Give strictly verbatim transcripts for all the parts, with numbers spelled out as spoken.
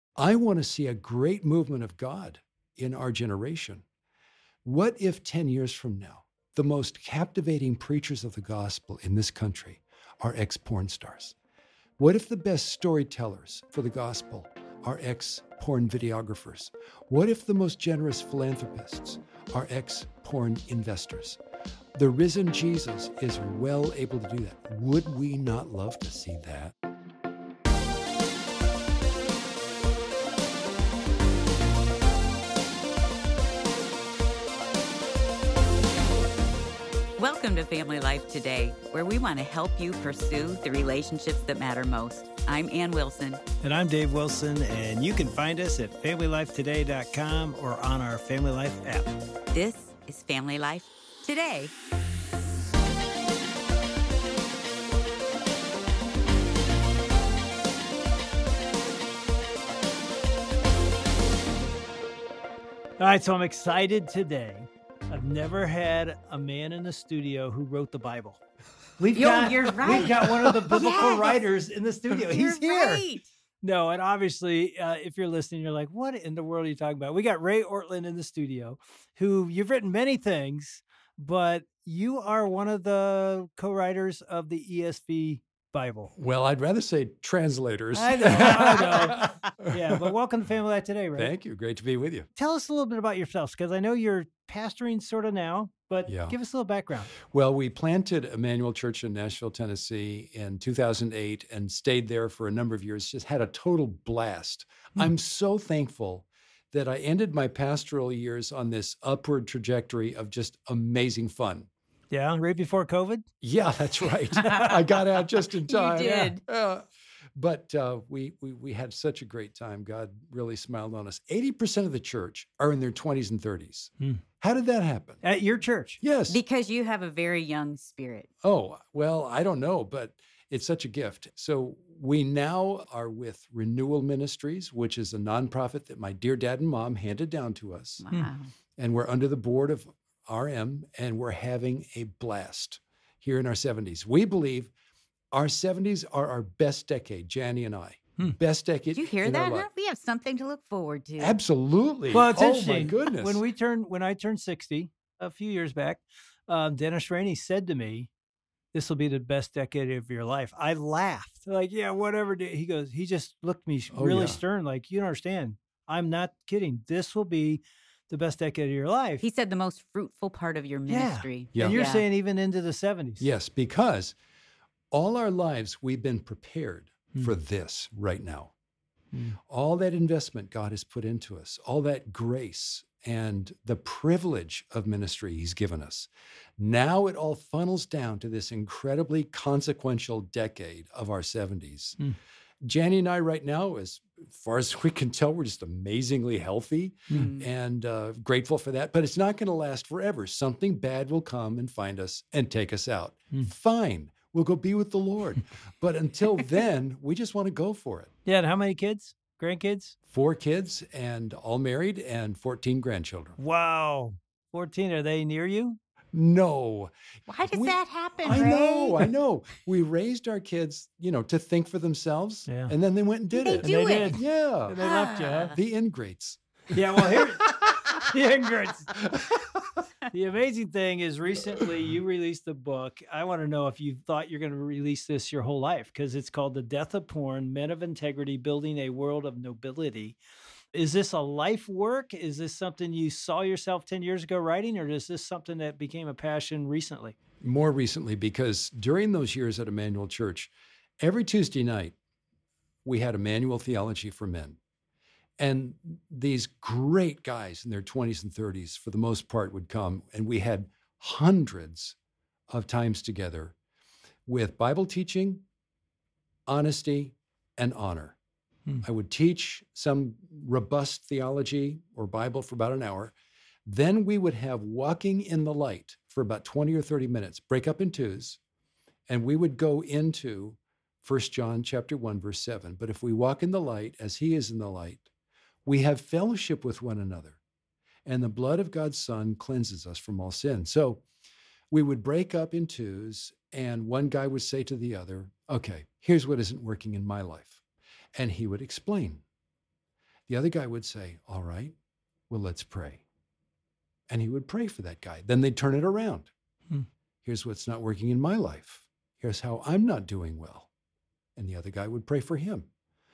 I want to see a great movement of God in our generation. What if ten years from now, the most captivating preachers of the gospel in this country are ex-porn stars? What if the best storytellers for the gospel are ex-porn videographers? What if the most generous philanthropists are ex-porn investors? The risen Jesus is well able to do that. Would we not love to see that? Welcome to Family Life Today, where we want to help you pursue the relationships that matter most. I'm Ann Wilson. And I'm Dave Wilson, and you can find us at family life today dot com or on our Family Life app. This is Family Life Today. All right, so I'm excited today. I've never had a man in the studio who wrote the Bible. We've Yo, got, you're right. We've got one of the biblical Yes. writers in the studio. You're He's here. right. No, and obviously, uh, if you're listening, you're like, what in the world are you talking about? We got Ray Ortlund in the studio, who you've written many things, but you are one of the co-writers of the E S V Bible. Well, I'd rather say translators. I know, I know. Yeah, but welcome to Family Life Today, Ray. Thank you. Great to be with you. Tell us a little bit about yourselves, because I know you're pastoring sort of now, but Yeah. give us a little background. Well, we planted Emmanuel Church in Nashville, Tennessee in two thousand eight and stayed there for a number of years, just had a total blast. Hmm. I'm so thankful that I ended my pastoral years on this upward trajectory of just amazing fun. Yeah, right before COVID? Yeah, that's right. I got out just in You time. did. Yeah. But uh, we, we we had such a great time. God really smiled on us. eighty percent of the church are in their twenties and thirties. Hmm. How did that happen? At your church? Yes. Because you have a very young spirit. Oh, well, I don't know, but it's such a gift. So we now are with Renewal Ministries, which is a nonprofit that my dear dad and mom handed down to us. Wow. And we're under the board of R M, and we're having a blast here in our seventies. We believe our seventies are our best decade, Janny and I. Hmm. Best decade. Did you hear in our that? life. Huh? We have something to look forward to. Absolutely. Well, it's oh, interesting. my goodness. When we turned, when I turned sixty a few years back, um, Dennis Rainey said to me, "This will be the best decade of your life." I laughed, like, "Yeah, whatever." dude." He goes, he just looked at me Oh, really yeah. stern, like, "You don't understand. I'm not kidding. This will be the best decade of your life." He said the most fruitful part of your Yeah. ministry. Yeah. And you're Yeah. saying even into the seventies. Yes, because all our lives we've been prepared Hmm. for this right now. Hmm. All that investment God has put into us, all that grace and the privilege of ministry he's given us. Now it all funnels down to this incredibly consequential decade of our seventies. Hmm. Janny and I right now, as far as we can tell, we're just amazingly healthy Mm. and uh, grateful for that. But it's not going to last forever. Something bad will come and find us and take us out. Hmm. Fine. We'll go be with the Lord. But until then, we just want to go for it. Yeah. And how many kids? Grandkids? Four kids and all married and fourteen grandchildren. Wow. fourteen. Are they near you? No. Why does We- that happen, I Ray? know, I know. We raised our kids, you know, to think for themselves. Yeah. And then they went and did They it. do And they it. did. Yeah. And they left you, huh? The ingrates. Yeah, well, here, the ingrates. The amazing thing is recently you released a book. I want to know if you thought you're going to release this your whole life, because it's called The Death of Porn, Men of Integrity, Building a World of Nobility. Is this a life work? Is this something you saw yourself ten years ago writing, or is this something that became a passion recently? More recently, because during those years at Emmanuel Church, every Tuesday night, we had Emmanuel Theology for Men. And these great guys in their twenties and thirties, for the most part, would come. And we had hundreds of times together with Bible teaching, honesty, and honor. Hmm. I would teach some robust theology or Bible for about an hour. Then we would have walking in the light for about twenty or thirty minutes, break up in twos, and we would go into First John chapter one, verse seven. But if we walk in the light as he is in the light, we have fellowship with one another, and the blood of God's Son cleanses us from all sin. So we would break up in twos, and one guy would say to the other, okay, here's what isn't working in my life. And he would explain. The other guy would say, all right, well, let's pray. And he would pray for that guy. Then they'd turn it around. Hmm. Here's what's not working in my life. Here's how I'm not doing well. And the other guy would pray for him.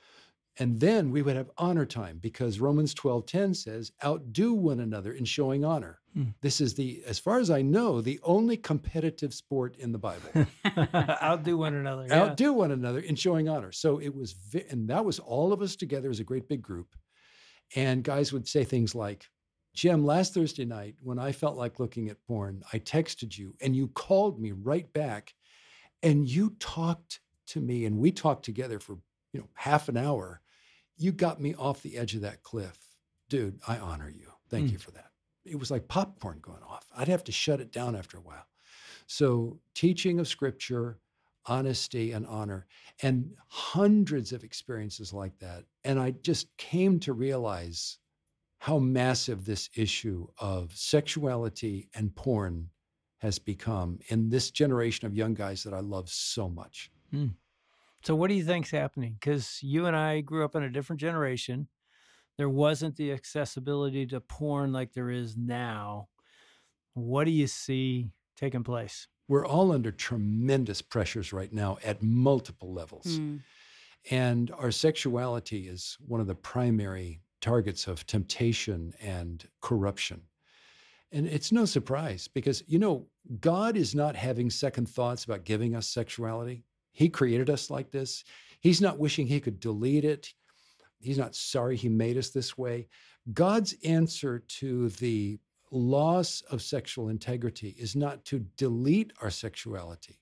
And then we would have honor time, because Romans twelve ten says, outdo one another in showing honor. Hmm. This is the, as far as I know, the only competitive sport in the Bible. Outdo one another. Yeah. Outdo one another in showing honor. So it was, and that was all of us together as a great big group. And guys would say things like, Jim, last Thursday night, when I felt like looking at porn, I texted you and you called me right back and you talked to me and we talked together for, you know, half an hour. You got me off the edge of that cliff. Dude, I honor you. Thank mm. you for that. It was like popcorn going off. I'd have to shut it down after a while. So teaching of scripture, honesty and honor, and hundreds of experiences like that. And I just came to realize how massive this issue of sexuality and porn has become in this generation of young guys that I love so much. Mm. So what do you think's happening? Because you and I grew up in a different generation. There wasn't the accessibility to porn like there is now. What do you see taking place? We're all under tremendous pressures right now at multiple levels. Mm. And our sexuality is one of the primary targets of temptation and corruption. And it's no surprise because, you know, God is not having second thoughts about giving us sexuality. He created us like this. He's not wishing he could delete it. He's not sorry he made us this way. God's answer to the loss of sexual integrity is not to delete our sexuality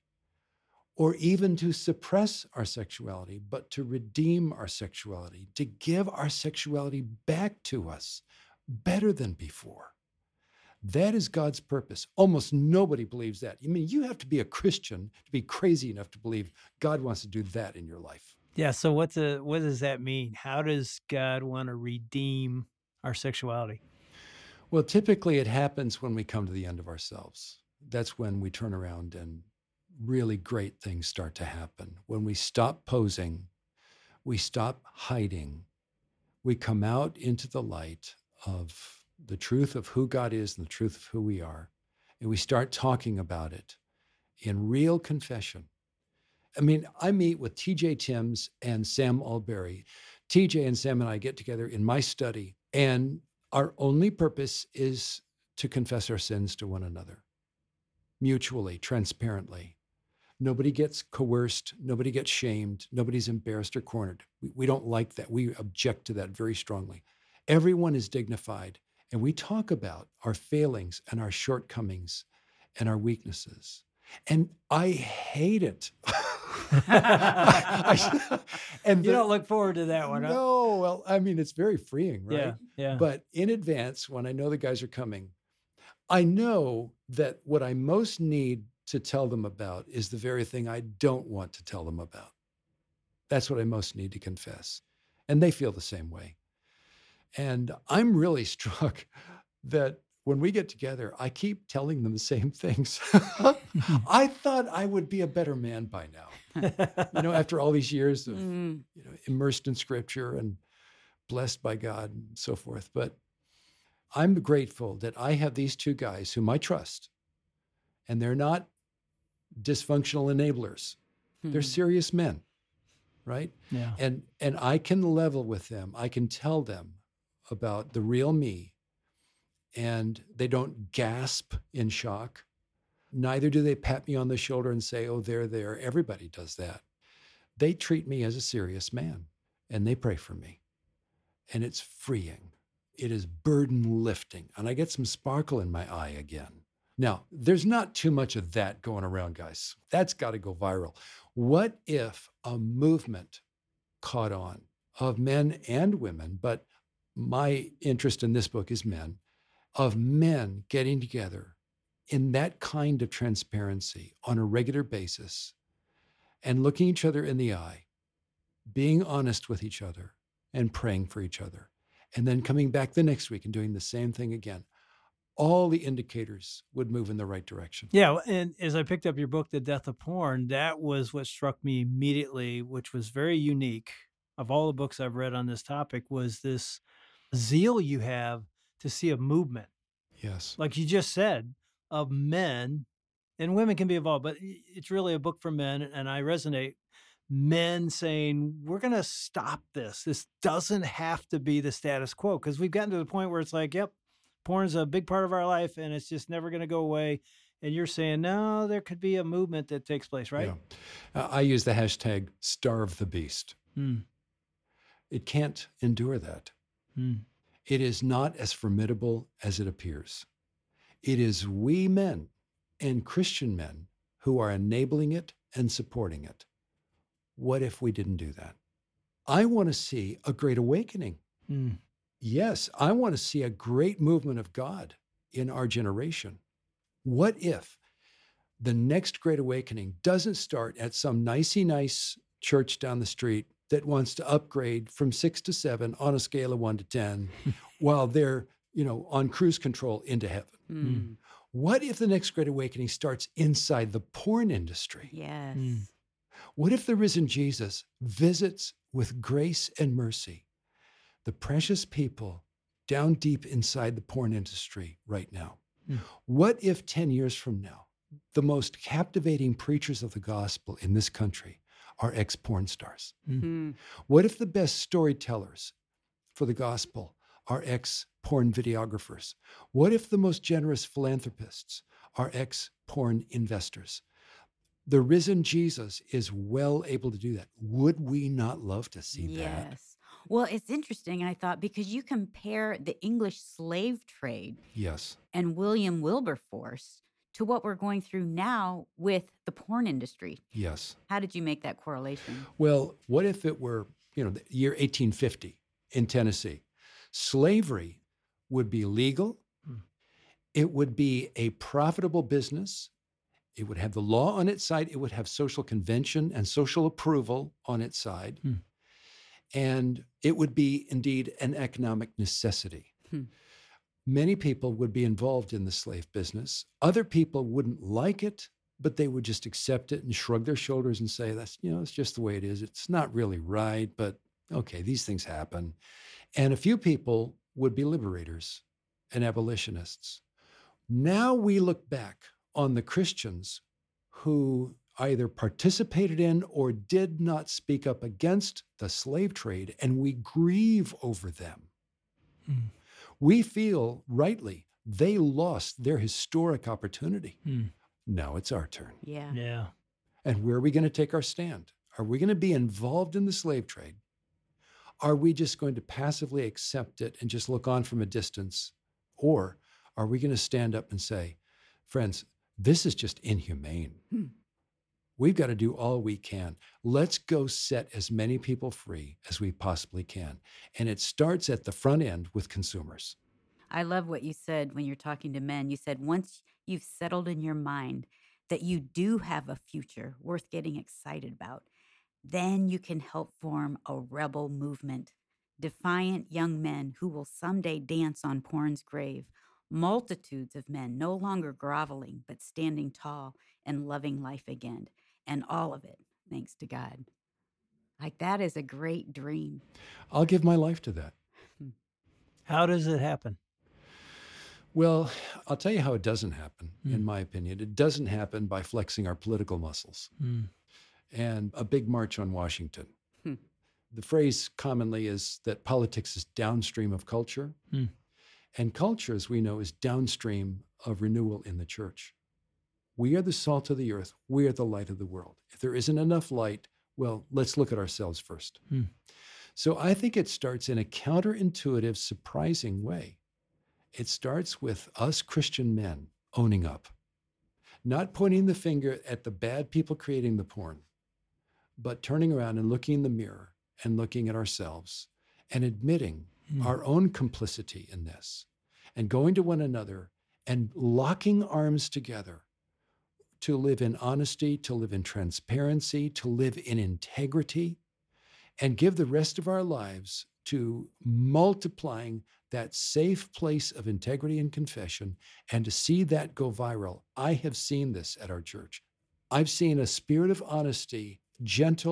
or even to suppress our sexuality, but to redeem our sexuality, to give our sexuality back to us better than before. That is God's purpose. Almost nobody believes that. I mean, you have to be a Christian to be crazy enough to believe God wants to do that in your life. Yeah, so what's a, what does that mean? How does God want to redeem our sexuality? Well, typically it happens when we come to the end of ourselves. That's when we turn around and really great things start to happen. When we stop posing, we stop hiding, we come out into the light of the truth of who God is and the truth of who we are, and we start talking about it in real confession. I mean, I meet with T J Timms and Sam Alberry. T J and Sam and I get together in my study, and our only purpose is to confess our sins to one another, mutually, transparently. Nobody gets coerced. Nobody gets shamed. Nobody's embarrassed or cornered. We, we don't like that. We object to that very strongly. Everyone is dignified, and we talk about our failings and our shortcomings and our weaknesses. And I hate it. I, and you the, don't look forward to that one, huh? No, well, I mean, it's very freeing, right? Yeah, yeah. But in advance, when I know the guys are coming, I know that what I most need to tell them about is the very thing I don't want to tell them about. That's what I most need to confess. And they feel the same way. And I'm really struck that when we get together, I keep telling them the same things. I thought I would be a better man by now. You know, after all these years of mm. you know, immersed in scripture and blessed by God and so forth. But I'm grateful that I have these two guys whom I trust, and they're not dysfunctional enablers. Mm. They're serious men, right? Yeah. And and I can level with them. I can tell them about the real me, and they don't gasp in shock. Neither do they pat me on the shoulder and say, oh, there, there. Everybody does that. They treat me as a serious man, and they pray for me. And it's freeing. It is burden lifting. And I get some sparkle in my eye again. Now, there's not too much of that going around, guys. That's got to go viral. What if a movement caught on of men and women, but my interest in this book is men, of men getting together in that kind of transparency on a regular basis and looking each other in the eye, being honest with each other and praying for each other, and then coming back the next week and doing the same thing again. All the indicators would move in the right direction. Yeah, and as I picked up your book, The Death of Porn, that was what struck me immediately, which was very unique. of all the books I've read on this topic was this zeal you have to see a movement, Yes. like you just said, of men, and women can be involved, but i- it's really a book for men. And I resonate men saying, we're going to stop this. This doesn't have to be the status quo, because we've gotten to the point where it's like, yep, porn's a big part of our life and it's just never going to go away. And you're saying, no, there could be a movement that takes place, right? Yeah. Uh, I use the hashtag starve the beast. Hmm. It can't endure that. Hmm. It is not as formidable as it appears. It is we men and Christian men who are enabling it and supporting it. What if we didn't do that? I want to see a great awakening. Hmm. Yes, I want to see a great movement of God in our generation. What if the next great awakening doesn't start at some nicey nice church down the street that wants to upgrade from six to seven on a scale of one to ten while they're, you know, on cruise control into heaven? Mm. What if the next great awakening starts inside the porn industry? Yes. Mm. What if the risen Jesus visits with grace and mercy the precious people down deep inside the porn industry right now? Mm. What if ten years from now, the most captivating preachers of the gospel in this country are ex-porn stars? Mm. What if the best storytellers for the gospel are ex-porn videographers? What if the most generous philanthropists are ex-porn investors? The risen Jesus is well able to do that. Would we not love to see that? Yes. Well, it's interesting, I thought, because you compare the English slave trade Yes. and William Wilberforce to what we're going through now with the porn industry. Yes. How did you make that correlation? Well, what if it were, you know, the year eighteen fifty in Tennessee? Slavery would be legal. Hmm. It would be a profitable business. It would have the law on its side. It would have social convention and social approval on its side. Hmm. And it would be indeed an economic necessity. Hmm. Many people would be involved in the slave business. Other people wouldn't like it, but they would just accept it and shrug their shoulders and say, that's, you know, it's just the way it is. It's not really right, but okay, these things happen. And a few people would be liberators and abolitionists. Now we look back on the Christians who either participated in or did not speak up against the slave trade, and we grieve over them. Mm. We feel rightly they lost their historic opportunity. Mm. Now it's our turn. Yeah. Yeah. And where are we going to take our stand? Are we going to be involved in the slave trade? Are we just going to passively accept it and just look on from a distance? Or are we going to stand up and say, friends, this is just inhumane. Hmm. We've got to do all we can. Let's go set as many people free as we possibly can. And it starts at the front end with consumers. I love what you said when you're talking to men. You said once you've settled in your mind that you do have a future worth getting excited about, then you can help form a rebel movement. Defiant young men who will someday dance on porn's grave. Multitudes of men no longer groveling, but standing tall and loving life again. And all of it, thanks to God. Like, that is a great dream. I'll give my life to that. How does it happen? Well, I'll tell you how it doesn't happen, Mm. in my opinion. It doesn't happen by flexing our political muscles Mm. and a big march on Washington. Hmm. The phrase commonly is that politics is downstream of culture. Mm. And culture, as we know, is downstream of renewal in the church. We are the salt of the earth. We are the light of the world. If there isn't enough light, well, let's look at ourselves first. Hmm. So I think it starts in a counterintuitive, surprising way. It starts with us Christian men owning up, not pointing the finger at the bad people creating the porn, but turning around and looking in the mirror and looking at ourselves and admitting Hmm. our own complicity in this and going to one another and locking arms together to live in honesty, to live in transparency, to live in integrity, and give the rest of our lives to multiplying that safe place of integrity and confession, and to see that go viral. I have seen this at our church. I've seen a spirit of honesty, gentle,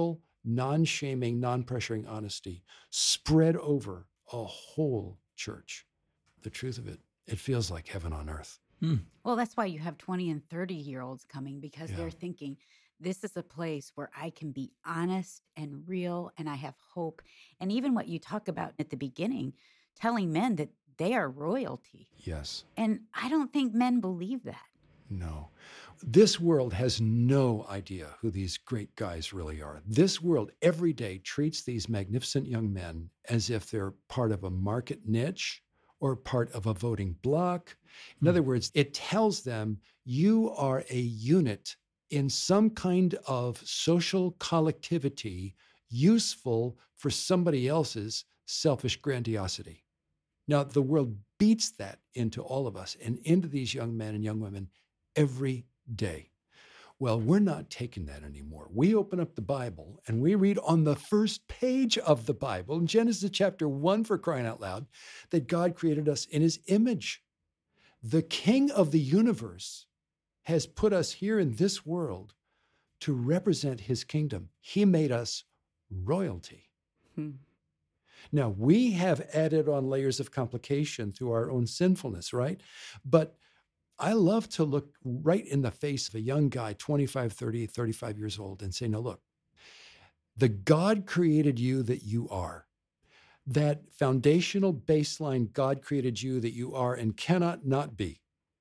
non-shaming, non-pressuring honesty spread over a whole church. The truth of it, it feels like heaven on earth. Hmm. Well, that's why you have twenty and thirty year olds coming, because Yeah. they're thinking, this is a place where I can be honest and real and I have hope. And even what you talk about at the beginning, telling men that they are royalty. Yes. And I don't think men believe that. No. This world has no idea who these great guys really are. This world every day treats these magnificent young men as if they're part of a market niche or part of a voting bloc. In Hmm. other words, it tells them you are a unit in some kind of social collectivity useful for somebody else's selfish grandiosity. Now, the world beats that into all of us and into these young men and young women every day. Well, we're not taking that anymore. We open up the Bible and we read on the first page of the Bible, in Genesis chapter one, for crying out loud, that God created us in his image. The King of the universe has put us here in this world to represent his kingdom. He made us royalty. Hmm. Now, we have added on layers of complication through our own sinfulness, right? But I love to look right in the face of a young guy, twenty-five, thirty, thirty-five years old, and say, no, look, the God created you that you are. That foundational baseline God created you that you are and cannot not be.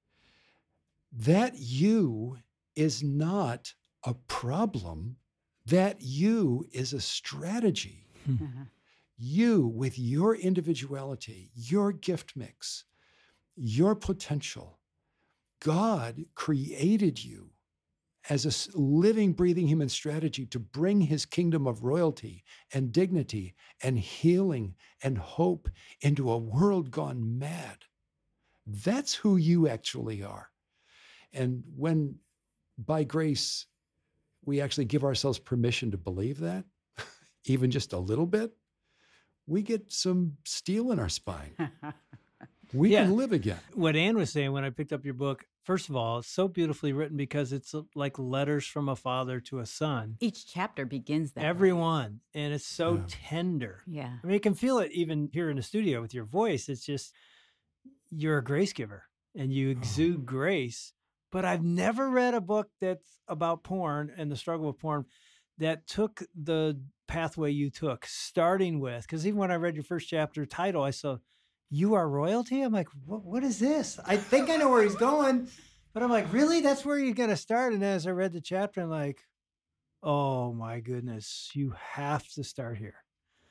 That you is not a problem. That you is a strategy. Uh-huh. You, with your individuality, your gift mix, your potential, God created you as a living, breathing human strategy to bring his kingdom of royalty and dignity and healing and hope into a world gone mad. That's who you actually are. And when, by grace, we actually give ourselves permission to believe that, even just a little bit, we get some steel in our spine. We Yeah. can live again. What Ann was saying when I picked up your book, first of all, it's so beautifully written because it's uh, like letters from a father to a son. Each chapter begins that way. Everyone. And it's so Yeah. tender. Yeah. I mean, you can feel it even here in the studio with your voice. It's just, you're a grace giver and you exude grace. But I've never read a book that's about porn and the struggle with porn that took the pathway you took, starting with, because even when I read your first chapter title, I saw, You Are Royalty? I'm like, what, what is this? I think I know where he's going, but I'm like, really? That's where you're going to start? And as I read the chapter, I'm like, oh my goodness, you have to start here.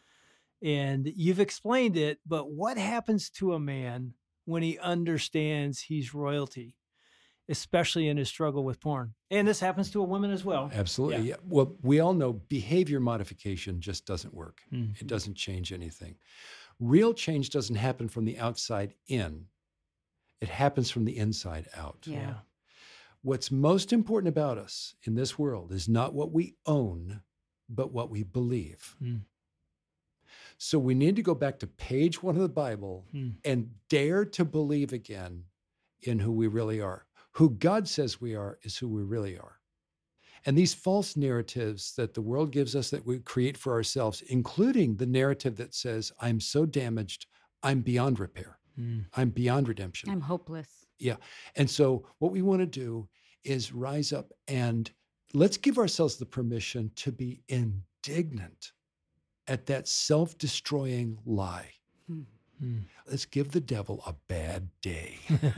And you've explained it, but what happens to a man when he understands he's royalty, especially in his struggle with porn? And this happens to a woman as well. Absolutely. Yeah. Yeah. Well, we all know behavior modification just doesn't work. Mhm. It doesn't change anything. Real change doesn't happen from the outside in. It happens from the inside out. Yeah. What's most important about us in this world is not what we own, but what we believe. Mm. So we need to go back to page one of the Bible Mm. and dare to believe again in who we really are. Who God says we are is who we really are. And these false narratives that the world gives us that we create for ourselves, including the narrative that says, I'm so damaged, I'm beyond repair. Mm. I'm beyond redemption. I'm hopeless. Yeah. And so what we want to do is rise up and let's give ourselves the permission to be indignant at that self-destroying lie. Hmm. Mm. Let's give the devil a bad day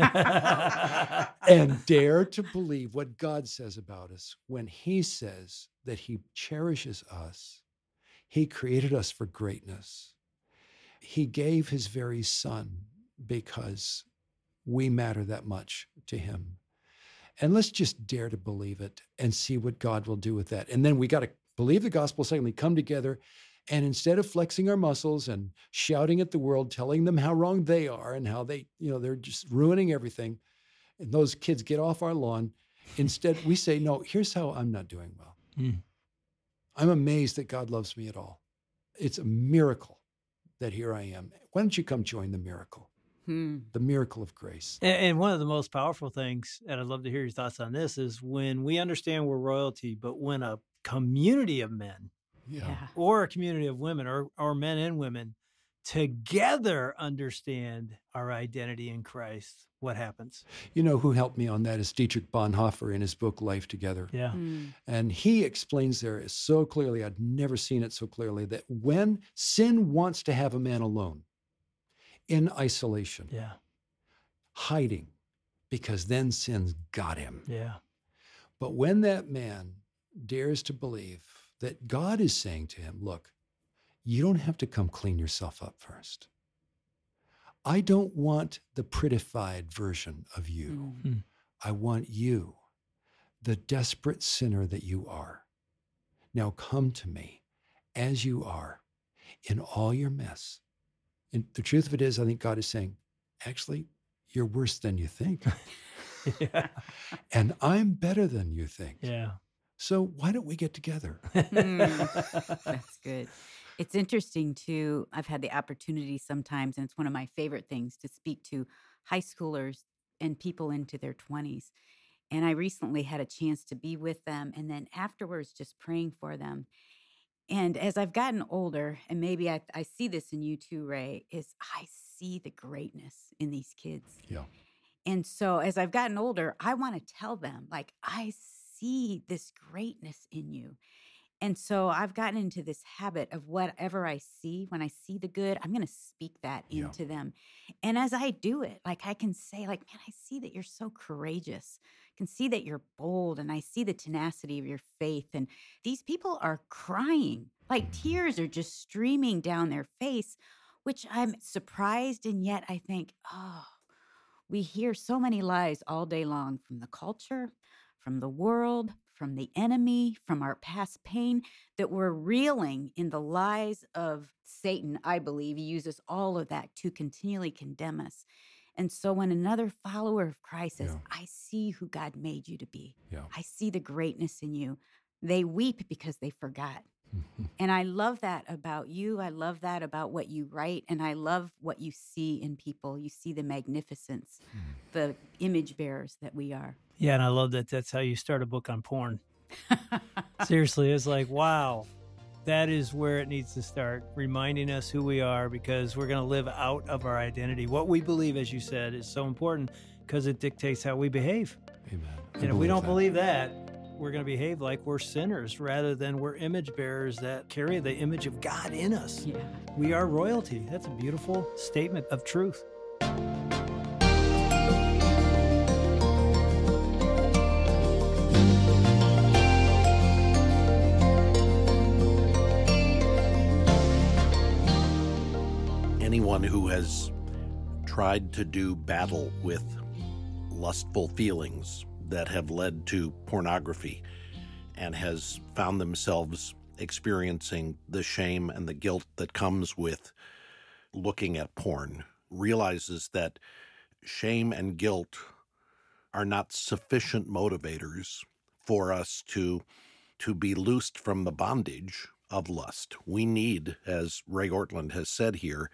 and dare to believe what God says about us when he says that he cherishes us. He created us for greatness. He gave his very son because we matter that much to him. And let's just dare to believe it and see what God will do with that. And then we got to believe the gospel, secondly, come together. And instead of flexing our muscles and shouting at the world, telling them how wrong they are and how they, you know, they're just ruining everything, and those kids get off our lawn, instead we say, no, here's how I'm not doing well. Mm. I'm amazed that God loves me at all. It's a miracle that here I am. Why don't you come join the miracle, Hmm. the miracle of grace? And, and one of the most powerful things, and I'd love to hear your thoughts on this, is when we understand we're royalty, but when a community of men Yeah. Yeah. or a community of women or, or men and women together understand our identity in Christ, what happens? You know who helped me on that is Dietrich Bonhoeffer in his book, Life Together. Yeah. Mm. And he explains there so clearly, I'd never seen it so clearly, that when sin wants to have a man alone, in isolation, Yeah. hiding, because then sin's got him. Yeah. But when that man dares to believe that God is saying to him, look, you don't have to come clean yourself up first. I don't want the prettified version of you. Mm. I want you, the desperate sinner that you are. Now come to me as you are in all your mess. And the truth of it is, I think God is saying, actually, you're worse than you think. Yeah. And I'm better than you think. Yeah. So why don't we get together? Mm. That's good. It's interesting too. I've had the opportunity sometimes, and it's one of my favorite things to speak to high schoolers and people into their twenties. And I recently had a chance to be with them and then afterwards just praying for them. And as I've gotten older, and maybe I, I see this in you too, Ray, is I see the greatness in these kids. Yeah. And so as I've gotten older, I want to tell them, like, I see this greatness in you. And so I've gotten into this habit of whatever I see, when I see the good, I'm going to speak that Yeah. into them. And as I do it, like I can say, like, man, I see that you're so courageous. I can see that you're bold, and I see the tenacity of your faith. And these people are crying, like tears are just streaming down their face, which I'm surprised. And yet I think, oh, we hear so many lies all day long from the culture, from the world, from the enemy, from our past pain, that we're reeling in the lies of Satan. I believe he uses all of that to continually condemn us. And so when another follower of Christ says, Yeah. I see who God made you to be, Yeah. I see the greatness in you, they weep because they forgot. And I love that about you. I love that about what you write. And I love what you see in people. You see the magnificence, the image bearers that we are. Yeah. And I love that that's how you start a book on porn. Seriously, it's like, wow, that is where it needs to start, reminding us who we are, because we're going to live out of our identity. What we believe, as you said, is so important because it dictates how we behave. Amen. I And if we don't that. believe that, we're going to behave like we're sinners rather than we're image bearers that carry the image of God in us. Yeah. We are royalty. That's a beautiful statement of truth. Anyone who has tried to do battle with lustful feelings that have led to pornography and has found themselves experiencing the shame and the guilt that comes with looking at porn realizes that shame and guilt are not sufficient motivators for us to to be loosed from the bondage of lust. We need, as Ray Ortlund has said here,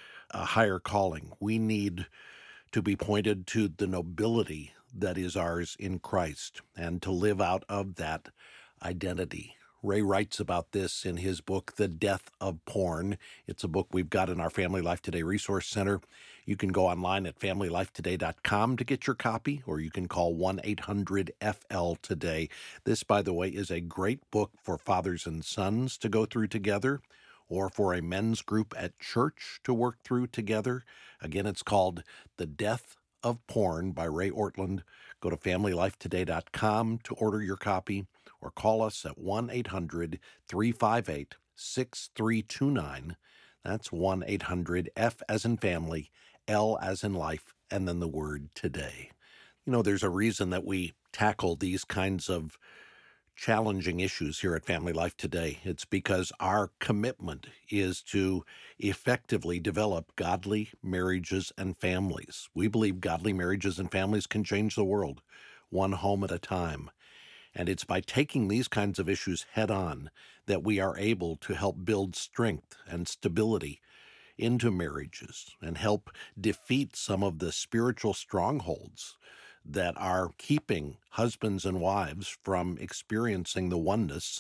a higher calling. We need to be pointed to the nobility that is ours in Christ and to live out of that identity. Ray writes about this in his book, The Death of Porn. It's a book we've got in our Family Life Today Resource Center. You can go online at family life today dot com to get your copy, or you can call one eight hundred F L today. This, by the way, is a great book for fathers and sons to go through together, or for a men's group at church to work through together. Again, it's called The Death of Porn by Ray Ortlund. Go to family life today dot com to order your copy, or call us at one eight hundred three five eight six three two nine. That's one eight hundred F as in family, L as in life, and then the word today. You know, there's a reason that we tackle these kinds of challenging issues here at Family Life Today. It's because our commitment is to effectively develop godly marriages and families. We believe godly marriages and families can change the world, one home at a time. And it's by taking these kinds of issues head on that we are able to help build strength and stability into marriages and help defeat some of the spiritual strongholds that are keeping husbands and wives from experiencing the oneness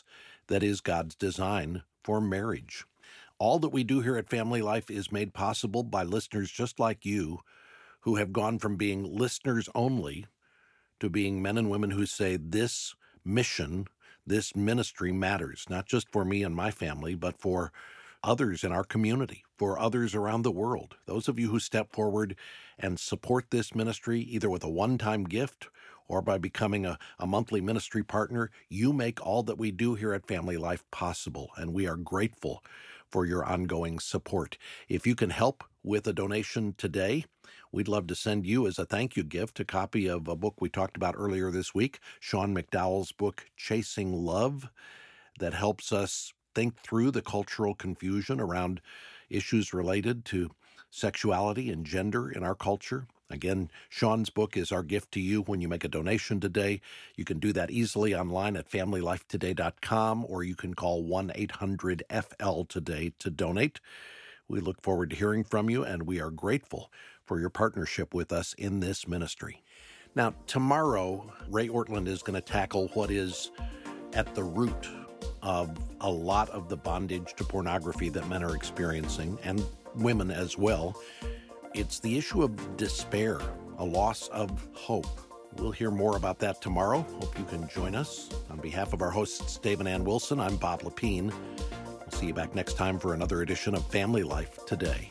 that is God's design for marriage. All that we do here at Family Life is made possible by listeners just like you, who have gone from being listeners only to being men and women who say this mission, this ministry matters, not just for me and my family, but for others in our community, for others around the world. Those of you who step forward and support this ministry, either with a one-time gift or by becoming a, a monthly ministry partner, you make all that we do here at Family Life possible, and we are grateful for your ongoing support. If you can help with a donation today, we'd love to send you as a thank you gift a copy of a book we talked about earlier this week, Sean McDowell's book, Chasing Love, that helps us think through the cultural confusion around issues related to sexuality and gender in our culture. Again, Sean's book is our gift to you when you make a donation today. You can do that easily online at family life today dot com, or you can call one eight hundred F L today to donate. We look forward to hearing from you, and we are grateful for your partnership with us in this ministry. Now, tomorrow, Ray Ortlund is going to tackle what is at the root of a lot of the bondage to pornography that men are experiencing, and women as well. It's the issue of despair, a loss of hope. We'll hear more about that tomorrow. Hope you can join us. On behalf of our hosts, Dave and Ann Wilson, I'm Bob Lepine. We'll see you back next time for another edition of Family Life Today.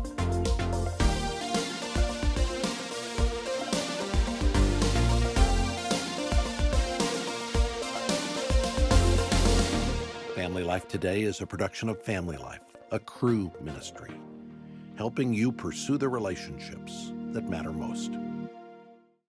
Family Life Today is a production of Family Life, a Cru ministry, helping you pursue the relationships that matter most.